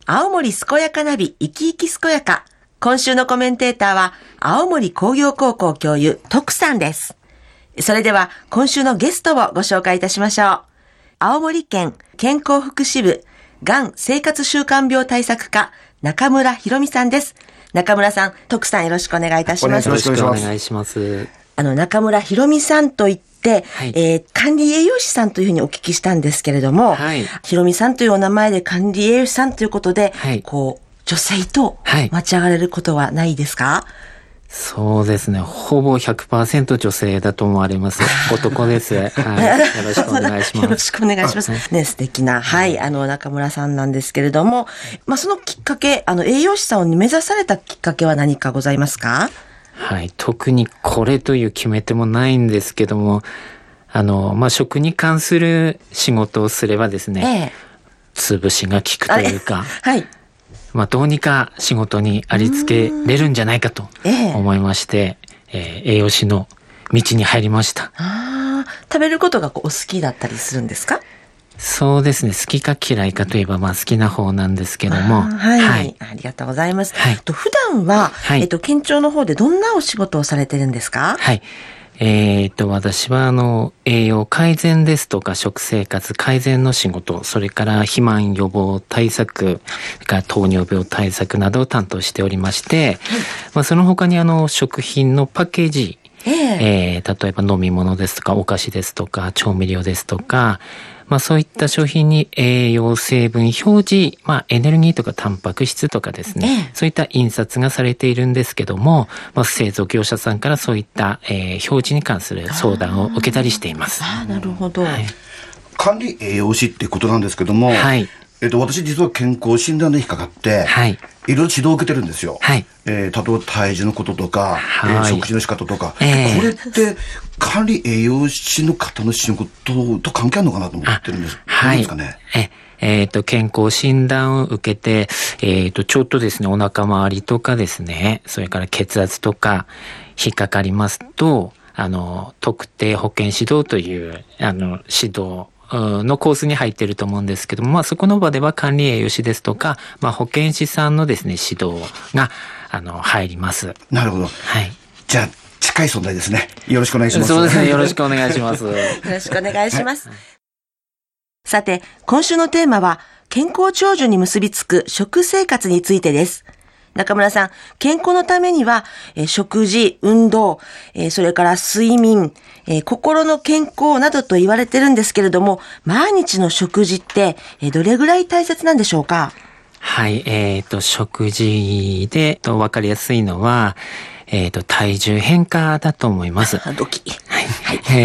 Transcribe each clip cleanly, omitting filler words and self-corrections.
青森健やかナビ生き生き健やか。今週のコメンテーターは青森工業高校教諭徳さんです。それでは今週のゲストをご紹介いたしましょう。青森県健康福祉部がん生活習慣病対策課中村博美さんです。中村さん、徳さんよろしくお願いいたします。 よろしくお願いします。 中村博美さんといって、はい、管理栄養士さんというふうにお聞きしたんですけれども、はい、博美さんというお名前で管理栄養士さんということで、はい、女性と待ち上がれることはないですか？はい、 そうですね。ほぼ 100% 女性だと思われます。男です。はい。よろしくお願いします。 よろしくお願いします。ね、素敵な、はい、中村さんなんですけれども、そのきっかけ、栄養士さんを目指されたきっかけは何かございますか？ はい。特にこれという決め手もないんですけども、食に関する仕事をすればですね、潰しが効くというか、はい。どうにか仕事にありつけれるんじゃないかと思いまして、栄養士の道に入りました。 食べることがお好きだったりするんですか？ そうですね。好きか嫌いかといえば、好きな方なんですけども。 はい。はい。ありがとうございます。はい。普段は、県庁の方でどんなお仕事をされてるんですか？ はい。私は栄養改善ですとか食生活改善の仕事、それから肥満予防対策、それから糖尿病対策などを担当しておりまして、その他に食品のパッケージ、例えば飲み物ですとかお菓子ですとか調味料ですとか、そういった商品に栄養成分表示、エネルギーとかタンパク質とかですね、そういった印刷がされているんですけども、製造業者さんからそういった、表示に関する相談を受けたりしています。 なるほど。はい、 管理栄養士ってことなんですけども、はい。私実は健康診断で引っかかって、はい。いろいろ指導を受けてるんですよ。はい。例えば体重のこととか、はい、食事の仕方とか、これって管理栄養士の方の仕事と関係あるのかなと思ってるんです。はい。どうですかね。 健康診断を受けて、ちょっとですね、お腹周りとかですね、それから血圧とか引っかかりますと、特定保健指導という、指導、のコースに入っていると思うんですけども、そこの場では管理栄養士ですとか、保健師さんのですね、指導が、入ります。 なるほど。はい。じゃあ、近い存在ですね。よろしくお願いします。 そうですね。よろしくお願いします。よろしくお願いします。はい、さて、今週のテーマは、健康長寿に結びつく食生活についてです。中村さん、健康のためには、食事、運動、それから睡眠、心の健康などと言われてるんですけれども、毎日の食事って、どれぐらい大切なんでしょうか？ はい、食事で分かりやすいのは、体重変化だと思います。 ドキ。 はい。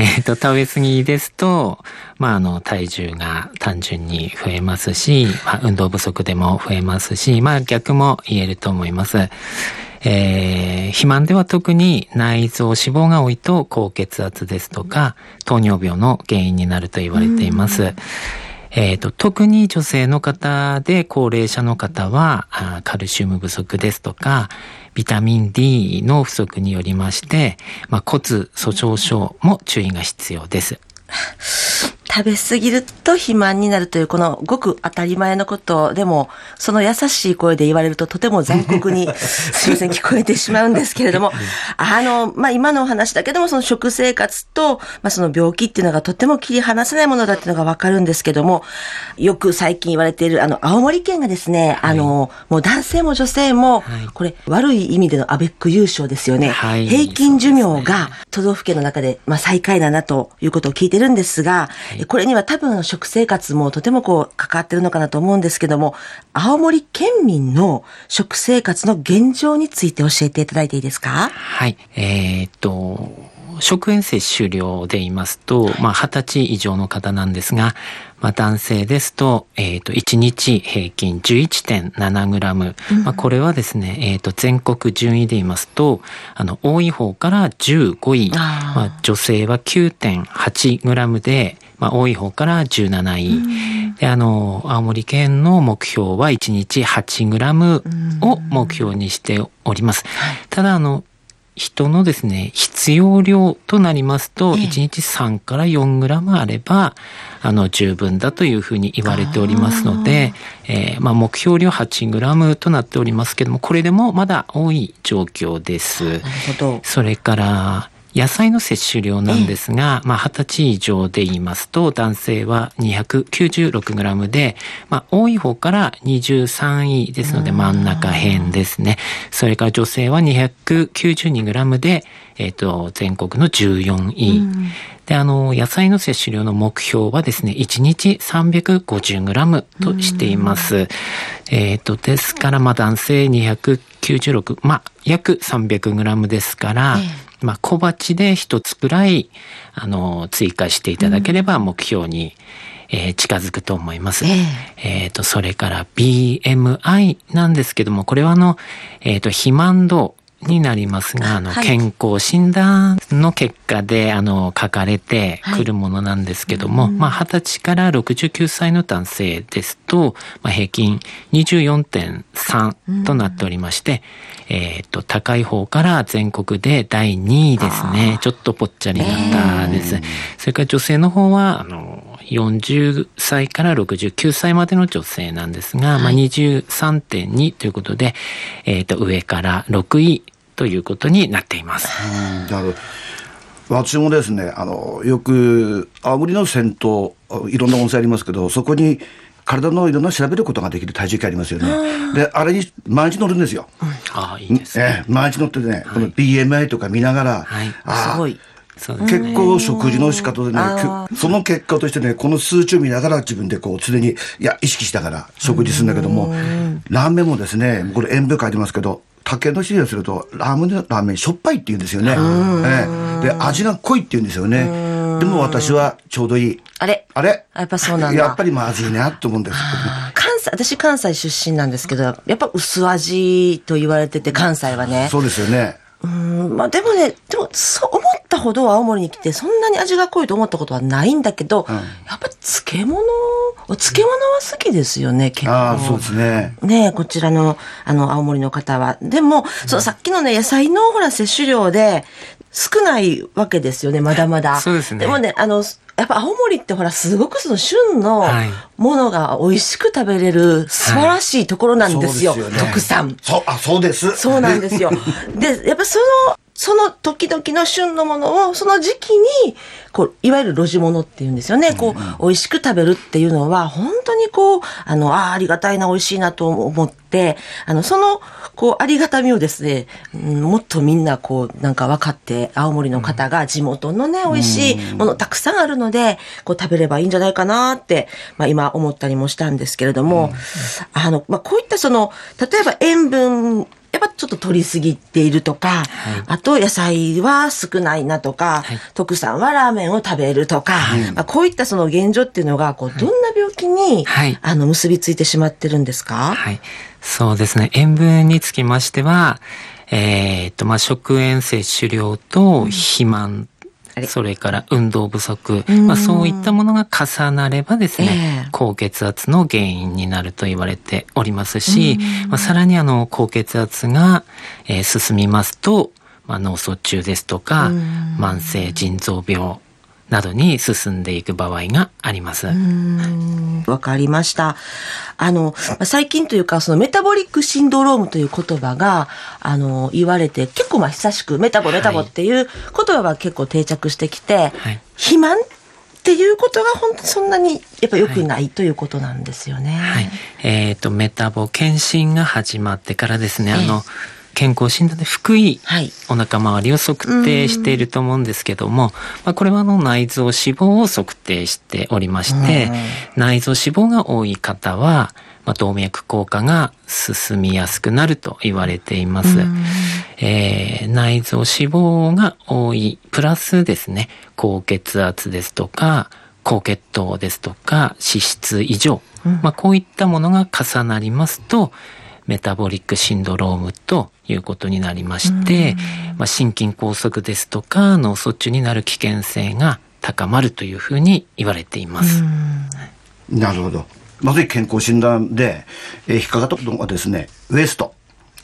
食べ過ぎですと、体重が単純に増えますし、運動不足でも増えますし、逆も言えると思います。肥満では特に内臓脂肪が多いと高血圧ですとか、糖尿病の原因になると言われています。特に女性の方で高齢者の方はカルシウム不足ですとかビタミン D の不足によりまして、骨粗鬆症も注意が必要です。 食べ過ぎると肥満になるというこのごく当たり前のことでも、その優しい声で言われるととても残酷にすいません聞こえてしまうんですけれども、今のお話だけでもその食生活と、その病気っていうのがとても切り離せないものだっていうのがわかるんですけども、よく最近言われている青森県がですね、もう男性も女性も、これ悪い意味でのアベック優勝ですよね。平均寿命が都道府県の中で最下位だなということを聞いてるんですが、これには多分食生活もとても関わってるのかなと思うんですけども、青森県民の食生活の現状について教えていただいていいですか？ はい。食塩摂取量で言いますと、20歳以上の方なんですが、男性ですと、1日平均 11.7 グラム。これはですね、全国順位で言いますと、多い方から15位。女性は 9.8 グラムで、多い方から17位。で、青森県の目標は1日8グラムを目標にしております。ただ、 人のですね、必要量となりますと、1日3から4グラムあれば、十分だというふうに言われておりますので、目標量8グラムとなっておりますけども、これでもまだ多い状況です。 なるほど。 それから、野菜の摂取量なんですが、20歳以上で言いますと、男性は 296g で、多い方から23位ですので、真ん中辺ですね。それから女性は 292g で、全国の14位。で、野菜の摂取量の目標はですね、1日 350g としています。ですから、男性296、約 300g ですから、小鉢で一つくらい、追加していただければ目標に、近づくと思います。それから BMI なんですけども、これは肥満度になりますが、健康診断の結果で、書かれてくるものなんですけども、20歳から69歳の男性ですと、平均 24.3 となっておりまして、高い方から全国で第2位ですね。ちょっとぽっちゃりなったです。それから女性の方は、40歳から69歳までの女性なんですが、23.2 ということで、上から6位ということになっています。 なるほど。私もですね、よく青森の銭湯、いろんな温泉ありますけど、そこに体のいろんな調べることができる体重計ありますよね。で、あれに毎日乗るんですよ。 いいですね。 毎日乗ってね、この BMI とか見ながら、 すごい。 結構食事の仕方でね、その結果としてね、この数値を見ながら自分で常に意識しながら食事するんだけども、ラーメンもですね、これ塩分書いてますけど、竹の汁をするとラーメンしょっぱいって言うんですよね。で、味が濃いって言うんですよね。でも私はちょうどいい。あれやっぱそうなんだ。 やっぱりまずいなと思うんです。 私関西出身なんですけど、やっぱ薄味と言われてて、関西はね。 そうですよね。 でもそう思ったほど青森に来てそんなに味が濃いと思ったことはないんだけど、やっぱ漬物は好きですよね、結構。 そうですね。 ね、こちらの青森の方は。でも、さっきのね、野菜の摂取量で少ないわけですよね、まだまだ。 そうですね。 でもね、やっぱ青森ってすごく旬のものが美味しく食べれる素晴らしいところなんですよ。特産。 そうです。 そうなんですよ。で、やっぱその時々の旬のものをその時期にいわゆる露地物っていうんですよね。美味しく食べるっていうのは本当にありがたいな、美味しいなと思って、そのありがたみをですね、もっとみんななんか分かって、青森の方が地元のね、美味しいものたくさんあるので、食べればいいんじゃないかなって、今思ったりもしたんですけれども、こういった例えば塩分、やっぱちょっと取りすぎているとか、あと野菜は少ないなとか、特産はラーメンを食べるとか、こういった現状っていうのが、どんな病気に、結びついてしまってるんですか？ そうですね。塩分につきましては、食塩摂取量と肥満、それから運動不足、そういったものが重なればですね、高血圧の原因になると言われておりますし、さらに高血圧が、進みますと、脳卒中ですとか、慢性腎臓病などに進んでいく場合があります。 わかりました。最近というか、メタボリックシンドロームという言葉が、言われて、結構久しくメタボっていう言葉が結構定着してきて、肥満っていうことが本当そんなにやっぱ良くないということなんですよね。 メタボ検診が始まってからですね、健康診断で腹囲、お腹周りを測定していると思うんですけども、これは内臓脂肪を測定しておりまして、内臓脂肪が多い方は、動脈硬化が進みやすくなると言われています。内臓脂肪が多いプラスですね、高血圧ですとか高血糖ですとか脂質異常、こういったものが重なりますとメタボリックシンドロームということになりまして、心筋梗塞ですとか脳卒中になる危険性が高まるというふうに言われています。 なるほど。まず健康診断で引っかかったことがですね、ウエスト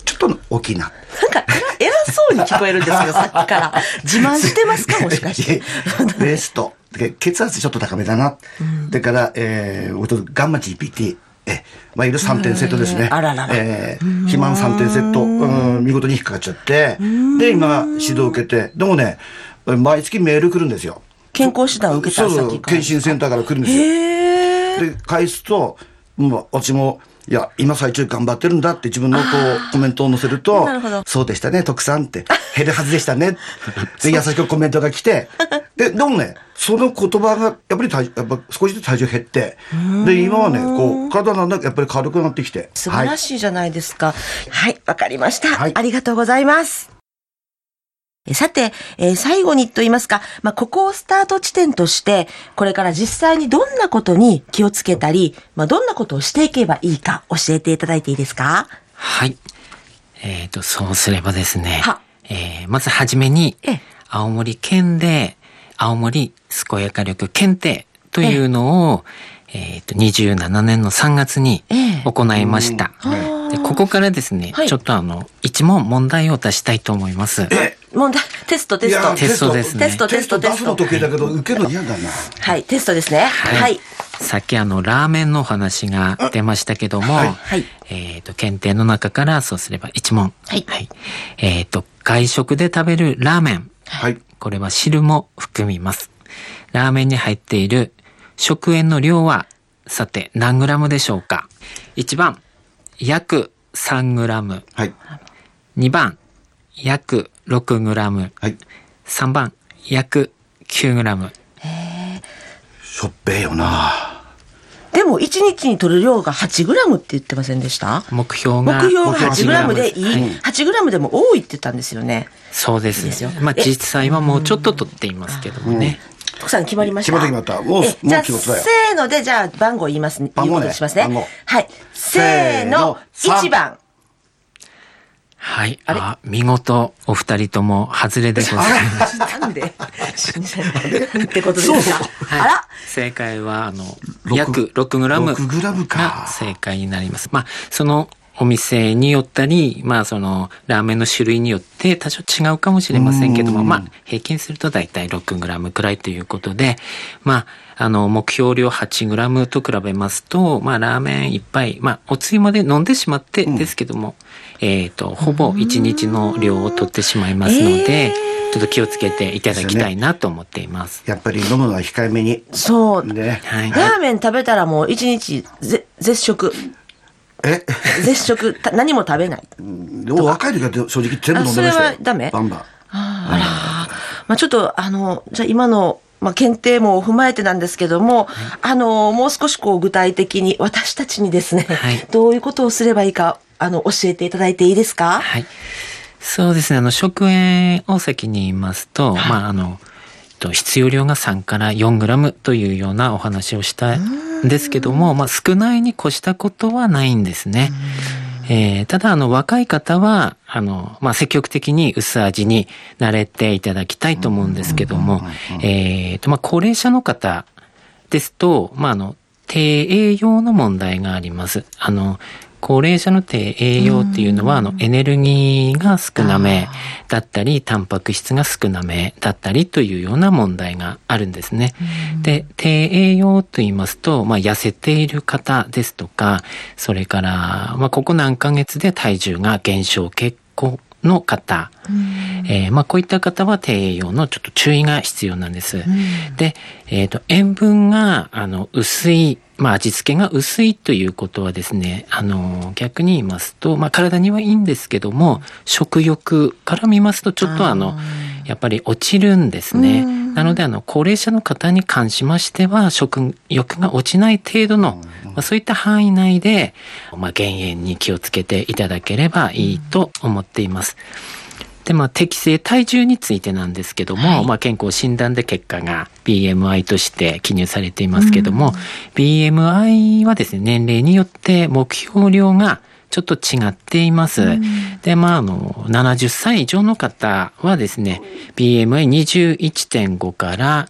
ちょっと大きいな。 なんか偉そうに聞こえるんですけど、さっきから。自慢してますか、もしかして。 ベスト。血圧ちょっと高めだな。だから、ガンマ GPT。まあ、いる3点セットですね。 あららら。 肥満3点セット、見事に引っかかっちゃって、で、今、指導を受けて、でもね、毎月メール来るんですよ。 健康診断を受けたそう、検診センターから来るんですよ。で、返すと、私も、いや、今最中頑張ってるんだって自分のコメントを載せると、そうでしたね、徳さんって、減るはずでしたね。で、優しくコメントが来て、でもね、その言葉が、やっぱり少しずつ体重減って、で、今はね、体なんだやっぱり軽くなってきて。 素晴らしいじゃないですか。はい、わかりました。ありがとうございます。さて、最後にと言いますか、ここをスタート地点として、これから実際にどんなことに気をつけたり、どんなことをしていけばいいか教えていただいていいですか？ はい。そうすればですね、まずはじめに、青森県で、青森健やか力検定というのを、27年の3月に行いました。でここからですね、ちょっと一問問題を出したいと思います。 問題、テストですね。 テスト出すの得意だけど、受けるの嫌だな。 はい、テストですね。はい。 さっきラーメンの話が出ましたけども、検定の中からそうすれば1問。はい。外食で食べるラーメン。はい。これは汁も含みます。ラーメンに入っている食塩の量は、さて何グラムでしょうか？ 1 番、約3グラム。はい。2番、約6グラム。はい。3番、約9グラム。 しょっぺーよな。 でも1日に取る量が8グラムって言ってませんでした？ 目標が 8グラムでいい。8グラムでも多いって言ったんですよね。 そうですね。実際はもうちょっと取っていますけどもね。 徳さん決まりました？ 決まった。もうじゃあ、せーので、じゃあ番号言いますね。言うことにしますね。はい。せーの、1番。 はい。見事、お二人とも外れでございます。 なんでってことですか？あら正解は、約6グラムが正解になります。そのお店によったり、そのラーメンの種類によって多少違うかもしれませんけども、平均するとだいたい6グラムくらいということで、目標量8グラムと比べますと、ラーメン一杯、おつゆまで飲んでしまってですけども、ほぼ1日の量を取ってしまいますので、ちょっと気をつけていただきたいなと思っています。 やっぱり飲むのは控えめに。 そう。ね。ラーメン食べたらもう1日絶食。絶食、何も食べない。 若い時は正直全部飲んでましたよ。 それはダメ？ バンバン。 ちょっと、じゃあ今の、検定も踏まえてなんですけども、もう少し具体的に私たちにですね、どういうことをすればいいか、教えていただいていいですか？ はい。そうですね、食塩を先に言いますと、必要量が3から4グラムというようなお話をしたんですけども、少ないに越したことはないんですね。ただ若い方は積極的に薄味に慣れていただきたいと思うんですけども、高齢者の方ですと低栄養の問題があります。高齢者の低栄養っていうのは、エネルギーが少なめだったり、タンパク質が少なめだったりというような問題があるんですね。で、低栄養と言いますと、痩せている方ですとか、それから、ここ何ヶ月で体重が減少傾向の方、こういった方は低栄養のちょっと注意が必要なんです。で、塩分が薄い、味付けが薄いということはですね、逆に言いますと、体にはいいんですけども、食欲から見ますとちょっとやっぱり落ちるんですね。なので高齢者の方に関しましては、食欲が落ちない程度の、そういった範囲内で、減塩に気をつけていただければいいと思っています。で、適正体重についてなんですけども、健康診断で結果が BMI として記入されていますけども、BMI はですね、年齢によって目標量がちょっと違っています。で、70歳以上の方はですね、BMI21.5 から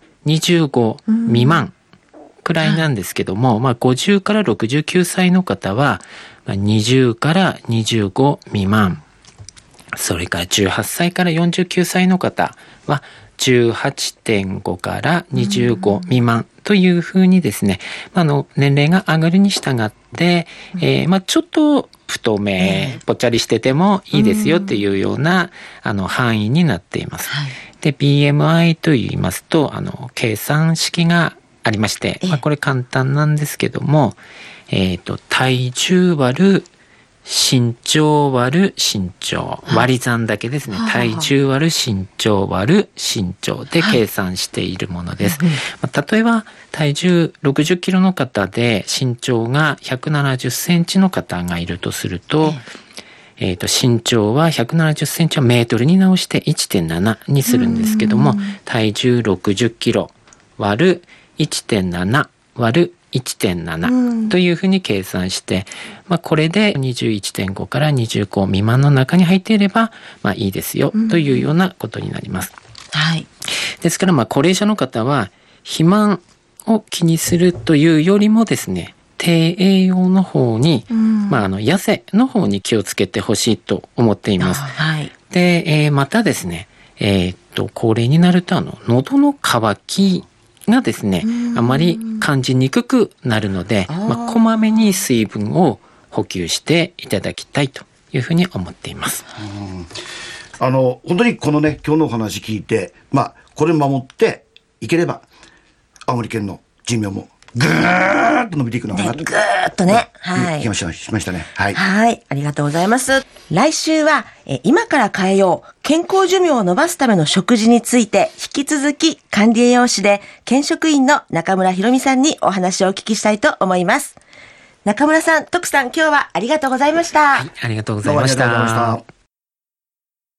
25未満くらいなんですけども、50から69歳の方は20から25未満それから18歳から49歳の方は 18.5 から25未満というふうにですね、年齢が上がるに従って、ちょっと太め、ぽっちゃりしててもいいですよっていうような範囲になっています。で、BMI と言いますと、計算式がありまして、これ簡単なんですけども、体重割る身長割る身長、割り算だけですね。体重割る身長割る身長で計算しているものです。例えば体重60キロの方で身長が170センチの方がいるとすると、身長は170センチをメートルに直して 1.7 にするんですけども、体重60キロ割る 1.7 割る1.7 というふうに計算して、これで 21.5 から25未満の中に入っていれば、いいですよというようなことになります。 はい。 ですから、高齢者の方は肥満を気にするというよりもですね、低栄養の方に、痩せの方に気をつけてほしいと思っています。 はい。で、 またですね、高齢になると喉の渇きがですね、あまり感じにくくなるので、こまめに水分を補給していただきたいというふうに思っています。 本当にこのね、今日のお話聞いて、これ守っていければ、青森県の寿命もぐーっと伸びていくのかなと。 ぐーっとね。はい。 しましたね。はい。 はい。ありがとうございます。来週は、今から変えよう。健康寿命を伸ばすための食事について、引き続き管理栄養士で、県職員の中村ひろみさんにお話をお聞きしたいと思います。中村さん、徳さん、今日はありがとうございました。 はい。ありがとうございました。